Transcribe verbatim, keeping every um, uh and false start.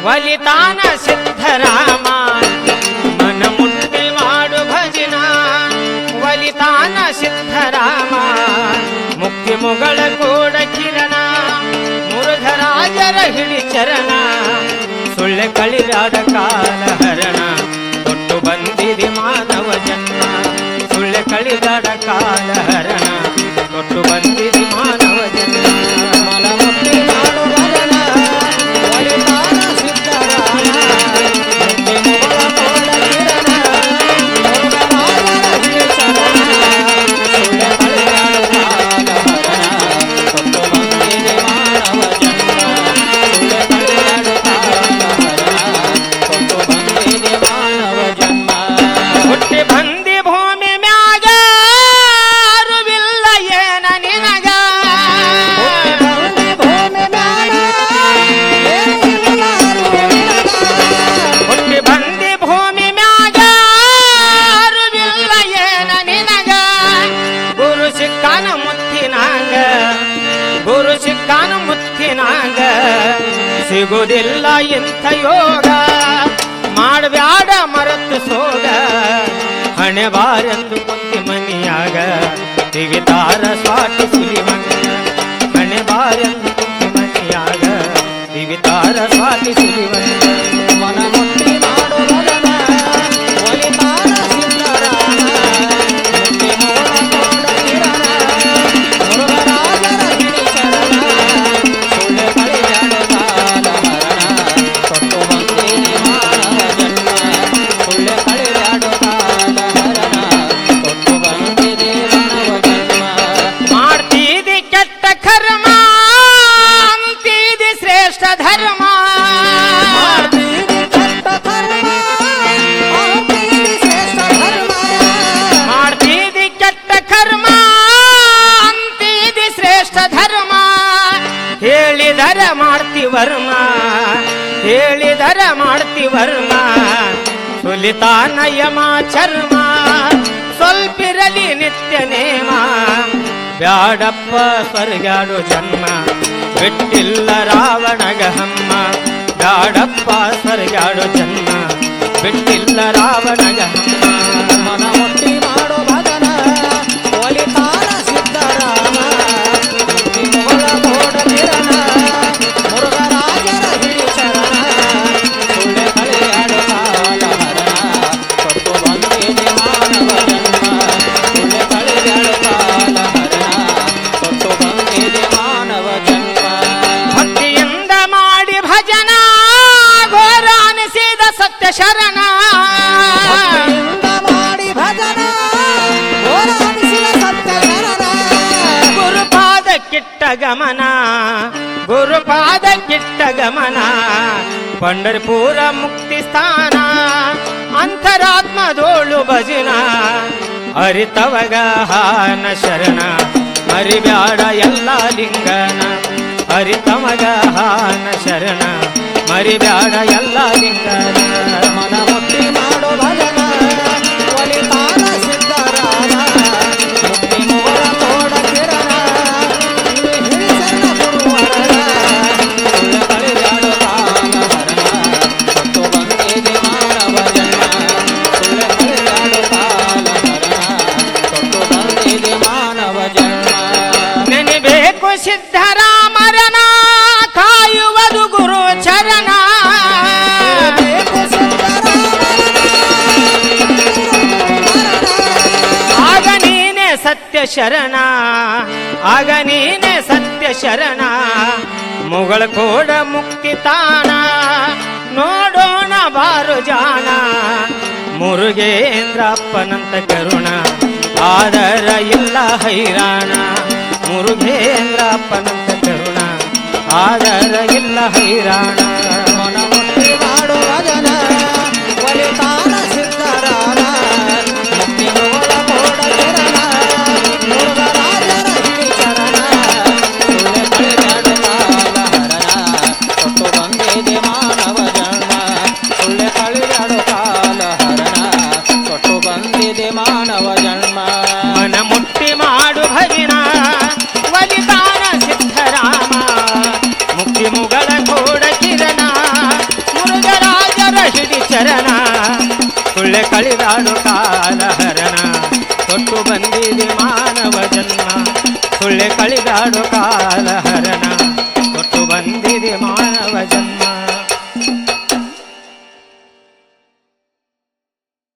ಒಲಿತಾನ ಸಿದ್ಧರಾಮ ಮನ ಮುಟ್ಟಿ ಮಾಡು ಭಜನ ಒಲಿತಾನ ಸಿದ್ಧರಾಮ ಮುಕ್ತಿ ಮುಗಳ ಕೂಡ ಕಿರಣ ಮುರುಘರಾಜರ ಹಿಡಿ ಚರಣ ಸುಳ್ಳೆ ಕಳಿದಾಡ ಕಾಲ ಹರಣ ಕೊಟ್ಟು ಬಂದಿದೆ ಮಾನವ ಜನ್ಮ ಸುಳ್ಳೆ ಕಳಿದಾಡ ಕಾಲ ಹರಣ ಕೊಟ್ಟು ಬಂದಿದೆ ಮಾನವ ಜನ್ಮ ಮನ ಮುಟ್ಟಿ ಮಾಡು ಭಜನ ಒಲಿತಾನ ಸಿದ್ಧರಾಮ ಮುಕ್ತಿ ಮುಗಳ ಕೂಡ ಕಿರಣ ಮುರುಘರಾಜರ ಹಿಡಿ ಚರಣ ಸುಳ್ಳೆ ಕಳಿದಾಡ ಕಾಲ ಹರಣ ಕೊಟ್ಟು ಬಂದಿದೆ ಮಾನವ ಜನ್ಮ ಸುಳ್ಳೆ ಕಳಿದಾಡ ಕಾಲ ಹರಣ ಕೊಟ್ಟು ಬಂದಿದೆ ಮಾನವ ಜನ್ಮ ಹುಟ್ಟಿ ಬಂದಿ ಭೂಮಿ ಮ್ಯಾಗ ಅರಿವಿಲ್ಲ ಏನ ನಿನಗ ಹುಟ್ಟಿ ಬಂದಿ ಭೂಮಿ ಮ್ಯಾಗ ಅರಿವಿಲ್ಲ ಏನ ನಿನಗ ಗುರು ಸಿಕ್ಕಾನ ಮುತ್ತಿನಾಗ ಗುರು ಸಿಕ್ಕಾನ ಮುತ್ತಿನಾಗ ಸಿಗುವುದಿಲ್ಲ ಇಂಥ ಯೋಗ ಮಾಡಬ್ಯಾಡ ಮರತ್ತು ಸೋಗ ಹಣೆ ಬಾರೆಂದು ಕುಂತಿ ಮನಿಯಾಗ ದಿವಿತಾರ ಸ್ವಾಟಿ ಸುಲಿವಂಗ ಹಣೆ ಬಾರೆಂದು ಕುಂತಿ ಮನಿಯಾಗ ದಿವಿತಾರ ಸ್ವಾಟಿ ಸುಲಿವಂಗ ಮನ ಮುಟ್ಟಿ ಮಾಡು ಭಜನ ಒಲಿತಾನ ಸಿದ್ಧರಾಮ ಮುಕ್ತಿ ಮುಗಳ ಕೂಡ ಕಿರಣ ಮುರುಘರಾಜರ ಹಿಡಿ ಚರಣ ಸುಳ್ಳೆ ಕಳಿದಾಡ ಕಾಲ ಹರಣ ಕೊಟ್ಟು ಬಂದಿದೆ ಮಾನವ ಜನ್ಮ ಸುಳ್ಳೆ ಕಳಿದಾಡ ಕಾಲ ಹರಣ ಕೊಟ್ಟು ಬಂದಿದೆ ಮಾನವ ಜನ್ಮ ಮಾಡ್ತಿದಿ ಕೆಟ್ಟ ಕರ್ಮ ಅಂತಿದಿ ಶ್ರೇಷ್ಠ ಧರ್ಮ ಮಾಡ್ತಿದಿ ಕೆಟ್ಟ ಕರ್ಮ ಅಂತಿದಿ ಶ್ರೇಷ್ಠ ಧರ್ಮ ಹೇಳಿದರ ಮಾಡ್ತಿ ವರ್ಮ ಹೇಳಿದರ ಮಾಡ್ತಿ ವರ್ಮ ಸುಲಿತಾನ ಯಮ ಚರ್ಮ ಸ್ವಲ್ಪಿರಲಿ ನಿತ್ಯ ನೇಮ ಬ್ಯಾಡಪ್ಪ ಸ್ವರ್ಗಾಡು ಜನ್ಮ ಬಿಟ್ಟಿಲ್ಲ ರಾವಣಗ ಹಮ್ಮ ಬ್ಯಾಡಪ್ಪ ಸ್ವರ್ಗಾಡು ಜನ್ಮ ಬಿಟ್ಟಿಲ್ಲ ರಾವಣಗ ಹಮ್ಮ ಮನ ಮುಟ್ಟಿ ಮಾಡು ಭಜನ ಒಲಿತಾನ ಸಿದ್ಧರಾಮ ಮುಕ್ತಿ ಮುಗಳ ಕೂಡ ಕಿರಣ ಮುರುಘರಾಜರ ಹಿಡಿ ಚರಣ ಸುಳ್ಳೆ ಕಳಿದಾಡ ಕಾಲ ಹರಣ ಕೊಟ್ಟು ಬಂದಿದೆ ಮಾನವ ಜನ್ಮ ಸುಳ್ಳೆ ಕಳಿದಾಡ ಕಾಲ ಹರಣ ಕೊಟ್ಟು ಬಂದಿದೆ ಮಾನವ ಜನ್ಮ ಭಕ್ತಿಯಿಂದ ಮಾಡಿ ಭಜನ ಘೋರ ಅನಿಸಿದ ಸತ್ಯ ಶರಣ ಭಕ್ತಿಯಿಂದ ಮಾಡಿ ಭಜನ ಘೋರ ಅನಿಸಿದ ಸತ್ಯ ಶರಣ ಗುರುಪಾದ ಕಿಟ್ಟ ಗಮನ ಗುರುಪಾದ ಕಿಟ್ಟ ಗಮನ ಪಂಡರಪುರ ಮುಕ್ತಿ ಸ್ಥಾನ ಅಂತರಾತ್ಮದೋಳು ಭಜನ ಅರಿತವಗ ಹಾನ ಶರಣ ಮರಿಬ್ಯಾಡ ಎಲ್ಲ ಲಿಂಗನ ಅರಿತವಗ ಹಾನ ಶರಣ ಮರಿಬ್ಯಾಡ ಎಲ್ಲ ಲಿಂಗನ ಮನ ಮುಟ್ಟಿ ಮಾಡು ಭಜನ ಒಲಿತಾನ ಸಿದ್ಧರಾಮ ಮುಕ್ತಿ ಮುಗಳ ಕೂಡ ಕಿರಣ ಹಿಡಿ ಶರಣ ಗುರುವರಣ ಸುಳ್ಳೆ ಕಳಿದಾಡ ಕಾಲ ಹರಣ ಕೊಟ್ಟು ಬಂದಿದೆ ಮಾನವ ಜನ್ಮ ಸುಳ್ಳೆ ಕಳಿದಾಡ ಕಾಲ ಹರಣ ಕೊಟ್ಟು ಬಂದಿದೆ ಮಾನವ ಜನ್ಮ ನೆನೆಬೇಕು ಸಿದ್ಧರಾಮರನ ಕಾಯುವುದು ಗುರು ಚರಣ ಆಗ ನೀನೆ ಸತ್ಯ ಶರಣ ಆಗ ನೀನೆ ಸತ್ಯ ಶರಣ ಮುಗಳ ಕೋಡ ಮುಕ್ತಿ ತಾಣ ನೋಡೋಣ ಬಾರು ಜಾಣ ಮುರುಗೇಂದ್ರಪ್ಪನಂತ ಕರುಣ ಆದರ ಇಲ್ಲ ಹೈರಾಣ ಮುರುಗೇಂದ್ರಪ್ಪನಂತ ಕರುಣ ಆದರ ಇಲ್ಲ ಹೈರಾಣ ಮನ ಮುಟ್ಟಿ ಮಾಡು ಭಜನ ಒಲಿತಾನ ಸಿದ್ಧರಾಮ ಮುಕ್ತಿ ಮುಗಳ ಕೂಡ ಕಿರಣ ಮುರುಘರಾಜರ ಹಿಡಿ ಚರಣ ಸುಳ್ಳೆ ಕಳಿದಾಡ ಕಾಲ ಹರಣ ಕೊಟ್ಟು ಬಂದಿದೆ ಮಾನವ ಜನ್ಮ ಸುಳ್ಳೆ ಕಳಿದಾಡ ಕಾಲ ಹರಣ ಕೊಟ್ಟು ಬಂದಿದೆ ಮಾನವ ಜನ್ಮ ಮನ ಮುಟ್ಟಿ ಮಾಡು ಭಜನ ಒಲಿತಾನ ಸಿದ್ಧರಾಮ ಮುಕ್ತಿ ಮುಗಳ ಕೂಡ ಕಿರಣ ಸುಳ್ಳೆ ಕಳಿದಾಡು ಕಾಲಹರಣ ಕೊಟ್ಟು ಬಂದಿದೆ ಮಾನವ ಜನ್ಮ ಸುಳ್ಳೆ ಕಳಿದಾಡು ಕಾಲ